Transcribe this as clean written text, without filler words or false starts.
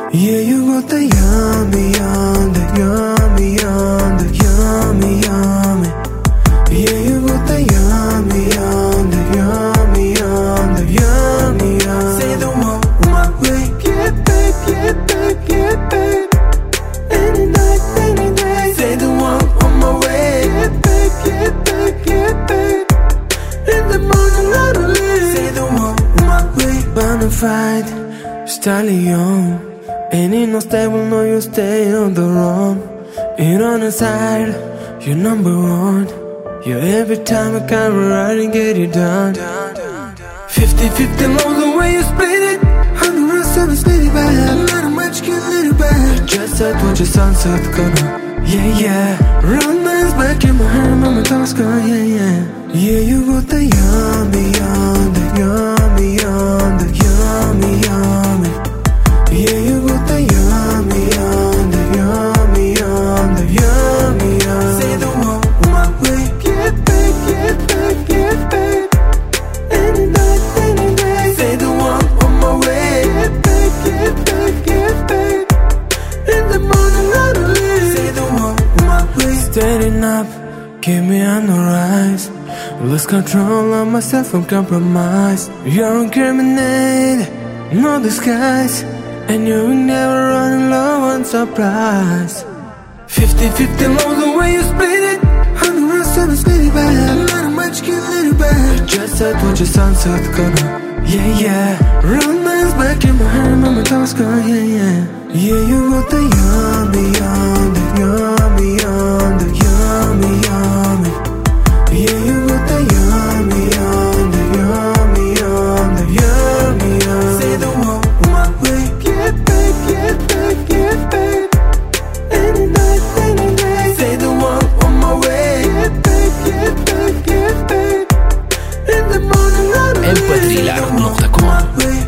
Yeah, you got the yummy, the yummy, the yummy, yummy. Yeah, you got the yummy, the yummy, the yummy, yummy. Say the one my way, get back, get back, get back. Any night, any day. Say the one on my way, get back, get back, get back. In the morning, not late. Say the one my way. Bonafide stallion. Ain't no stable, no, you stay on the run. Ain't on the side, you're number one. Yeah, every time I come around and get it done. 50-50 long the way you split it. 100% split it back. Not much, get a little back. Just said what your sunset gonna. Yeah, yeah. Run nice back in my hair, mama talks gone. Yeah, yeah. Yeah, you got the yummy, the yummy, the yummy, yummy. Yeah, you got the yummy, the yummy, the yummy, yummy. Say the one my way, get back, get back, get back. Any night, any day. Say the one on my way, get back, get back, get back. In the morning, not late. Say the one my way. Standing up, keep me on the rise. Lose control of myself from compromise. You're incriminated, no disguise. And you will never run low on surprise. 50-50 long the way you split it. 100% split it back. Not much, get a little back. Just said what your sunset gonna. Yeah, yeah. Real nice back in my hair, mama talks gone. Yeah, yeah. Yeah, you got the yummy, the yummy, the yummy, yummy. Yeah, you got the yummy, the yummy, the yummy, yummy. Say the one my way. Get back, get back, get back. Any night, any day. Say the one on my way. Get back, get back, get back. In the morning, not late. mp3lar.com